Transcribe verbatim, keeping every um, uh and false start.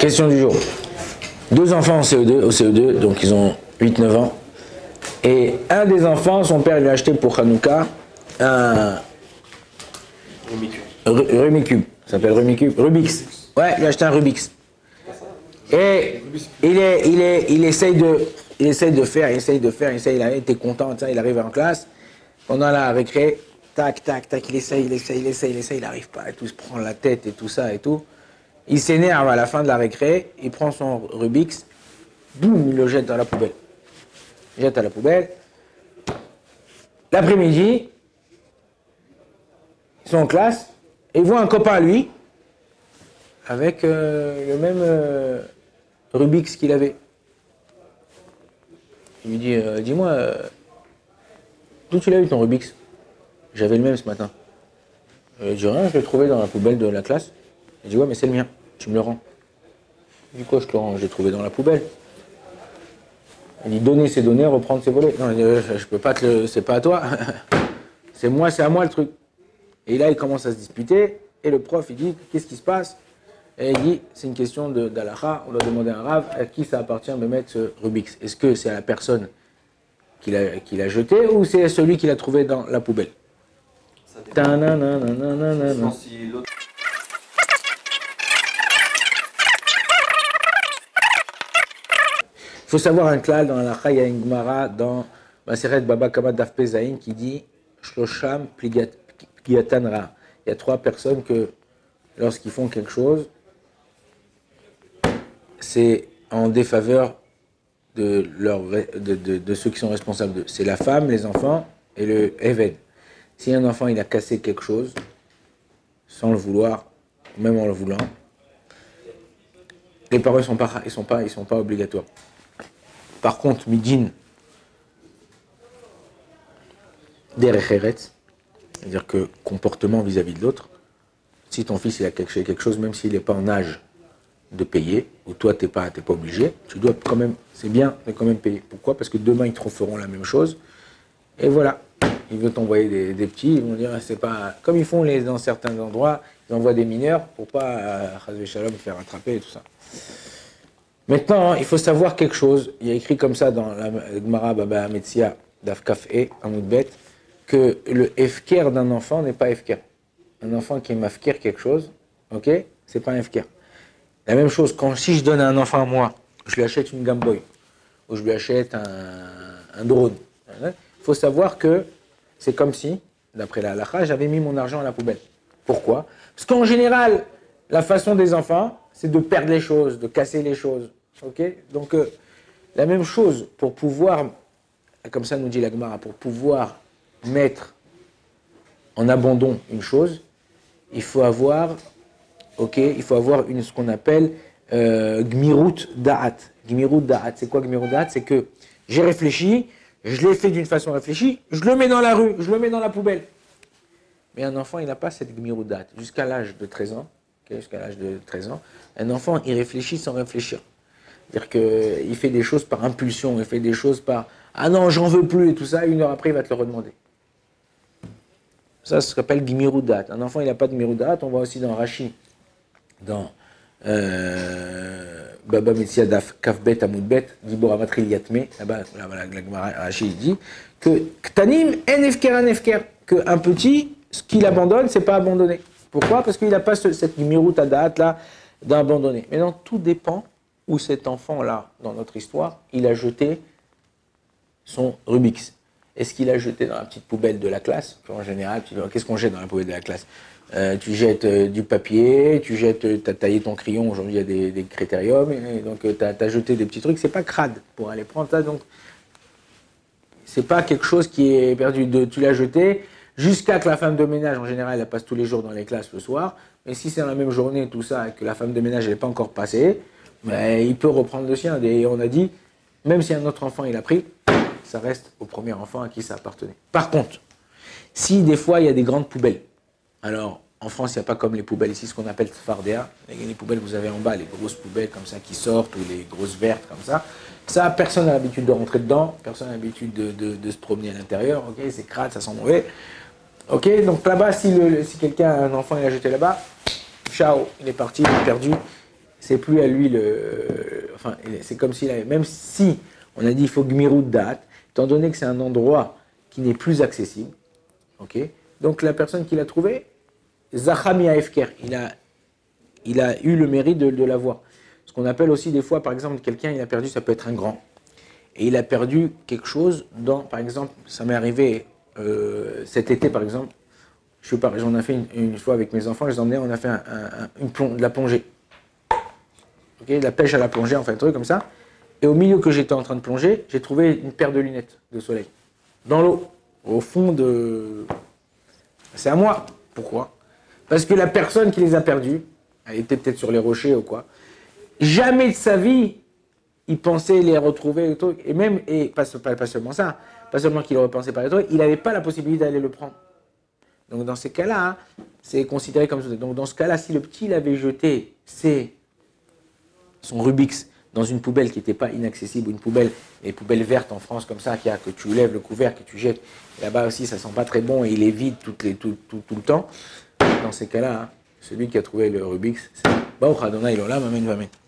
Question du jour. Deux enfants en C E deux, au C E deux, donc ils ont huit neuf ans. Et un des enfants, son père lui a acheté pour Hanouka un Rumicube. Ça s'appelle Rumicube. Rubik's. Ouais, il a acheté un Rubik's. Et il, est, il, est, il, essaye de, il essaye de faire, il essaye de faire, il essaye, il a été content, il arrive en classe. Pendant la récré, tac, tac, tac, il essaye, il essaye, il essaye, il essaye, il n'arrive pas et tout, il se prend la tête et tout ça et tout. Il s'énerve à la fin de la récré, il prend son Rubik's, boum, il le jette dans la poubelle. Il jette à la poubelle. L'après-midi, ils sont en classe et ils voient un copain à lui avec euh, le même euh, Rubik's qu'il avait. Il lui dit, euh, dis-moi, euh, d'où tu l'as eu ton Rubik's? J'avais le même ce matin. Il dit rien, je l'ai trouvé dans la poubelle de la classe. Il dit, ouais, mais c'est le mien, tu me le rends. Il dit, quoi, je te le rends? J'ai trouvé dans la poubelle. Il dit, donner ses données, reprendre ses volets. Non, il dit, je peux pas te le... c'est pas à toi. C'est moi, c'est à moi le truc. Et là, il commence à se disputer. Et le prof, il dit, qu'est-ce qui se passe? Et il dit, c'est une question d'Alaha. On doit demander à un rave à qui ça appartient de mettre ce Rubik's. Est-ce que c'est à la personne qui l'a qui l'a jeté ou c'est à celui qui l'a trouvé dans la poubelle? Il faut savoir un klal dans la il y a une Gemara dans Maseret Baba Kama Daf Pezaïn qui dit Shlosham Pliatan Ra. Il y a trois personnes que lorsqu'ils font quelque chose, c'est en défaveur de, leur, de, de, de ceux qui sont responsables d'eux. C'est la femme, les enfants et le Eved. Si un enfant il a cassé quelque chose, sans le vouloir, même en le voulant, les parents ne sont pas, ils sont pas, ils sont pas obligatoires. Par contre, midin derech eretz, c'est-à-dire que comportement vis-à-vis de l'autre, si ton fils il a caché quelque chose, même s'il n'est pas en âge de payer, ou toi tu n'es pas, t'es pas obligé, tu dois quand même, c'est bien de quand même payer. Pourquoi? Parce que demain ils te referont la même chose, et voilà. Ils veulent t'envoyer des, des petits, ils vont dire, c'est pas... Comme ils font les, dans certains endroits, ils envoient des mineurs pour pas, euh, Shalom, faire attraper et tout ça. Maintenant, il faut savoir quelque chose. Il y a écrit comme ça dans la Gemara Baba Metzia d'Afkaf E, Amoudbet, que le efker d'un enfant n'est pas efker. Un enfant qui est mafker quelque chose, ok, c'est pas un efker. La même chose, quand si je donne à un enfant à moi, je lui achète une Game Boy, ou je lui achète un, un drone, il faut savoir que c'est comme si, d'après la halakha, j'avais mis mon argent à la poubelle. Pourquoi? Parce qu'en général, la façon des enfants, c'est de perdre les choses, de casser les choses. Okay? Donc, euh, la même chose, pour pouvoir, comme ça nous dit la Gemara, pour pouvoir mettre en abandon une chose, il faut avoir, ok, il faut avoir une, ce qu'on appelle euh, Gmirut Da'at. Gmirut Da'at, c'est quoi Gmirut Da'at? C'est que j'ai réfléchi, je l'ai fait d'une façon réfléchie, je le mets dans la rue, je le mets dans la poubelle. Mais un enfant, il n'a pas cette Gmirut Da'at. Jusqu'à l'âge de treize ans, okay, jusqu'à l'âge de treize ans, un enfant, il réfléchit sans réfléchir. C'est-à-dire qu'il fait des choses par impulsion, il fait des choses par « Ah non, j'en veux plus » et tout ça, une heure après, il va te le redemander. Ça, ça s'appelle Gmirut Da'at. Un enfant, il n'a pas de Gmirut Da'at. On voit aussi dans Rashi, dans euh, Baba Metzia Daf Kafbet Amoudbet, Dibor Amatril Yatme, là-bas, là, la Gemara Rashi, il dit que Ktanim en efker en efker, qu'un petit, ce qu'il abandonne, c'est pas abandonné. Pourquoi? Parce qu'il n'a pas ce, cette Gmirut Da'at là d'abandonner. Maintenant, tout dépend où cet enfant-là, dans notre histoire, il a jeté son Rubik's. Est-ce qu'il a jeté dans la petite poubelle de la classe? En général, qu'est-ce qu'on jette dans la poubelle de la classe? euh, Tu jettes euh, du papier, tu jettes, tu as taillé ton crayon, aujourd'hui il y a des, des critériums, et donc euh, tu as jeté des petits trucs, c'est pas crade pour aller prendre ça, donc c'est pas quelque chose qui est perdu. De, tu l'as jeté jusqu'à que la femme de ménage, en général, elle passe tous les jours dans les classes le soir, mais si c'est dans la même journée, tout ça, et que la femme de ménage n'est pas encore passée, mais il peut reprendre le sien. Et on a dit, même si un autre enfant il a pris, ça reste au premier enfant à qui ça appartenait. Par contre, si des fois il y a des grandes poubelles, alors en France il n'y a pas comme les poubelles ici, ce qu'on appelle Sfardéa, les poubelles que vous avez en bas, les grosses poubelles comme ça qui sortent, ou les grosses vertes comme ça, ça personne n'a l'habitude de rentrer dedans, personne n'a l'habitude de, de, de se promener à l'intérieur, ok, c'est crade, ça sent mauvais. Ok, donc là-bas, si, le, si quelqu'un, un enfant il a jeté là-bas, ciao, il est parti, il est perdu. c'est plus à lui le... Enfin, c'est comme s'il avait... Même si on a dit il faut gmirut date, étant donné que c'est un endroit qui n'est plus accessible, ok, donc la personne qui l'a trouvé, Zachami Efker, il a, il a eu le mérite de, de l'avoir. Ce qu'on appelle aussi des fois, par exemple, quelqu'un, il a perdu, ça peut être un grand, et il a perdu quelque chose dans, par exemple, ça m'est arrivé euh, cet été, par exemple, je sais pas, j'en ai fait une, une fois avec mes enfants, je les emmenais, on a fait un, un, une plong, de la plongée. Ok, de la pêche à la plongée, en fait, un truc comme ça. Et au milieu que j'étais en train de plonger, j'ai trouvé une paire de lunettes de soleil. Dans l'eau, au fond de... C'est à moi. Pourquoi? Parce que la personne qui les a perdues, elle était peut-être sur les rochers ou quoi, jamais de sa vie, il pensait les retrouver et tout. Et même, et pas, pas, pas seulement ça, pas seulement qu'il aurait pensé par les trucs, il n'avait pas la possibilité d'aller le prendre. Donc dans ces cas-là, hein, c'est considéré comme ça. Donc dans ce cas-là, si le petit l'avait jeté, c'est son Rubik's dans une poubelle qui n'était pas inaccessible, une poubelle, les poubelles vertes en France comme ça, qui a, que tu lèves le couvercle, que tu jettes, là-bas aussi ça sent pas très bon et il est vide tout, les, tout, tout, tout le temps. Dans ces cas-là, hein, celui qui a trouvé le Rubik's, c'est Baruch Adonai Olam, Amen, Amen.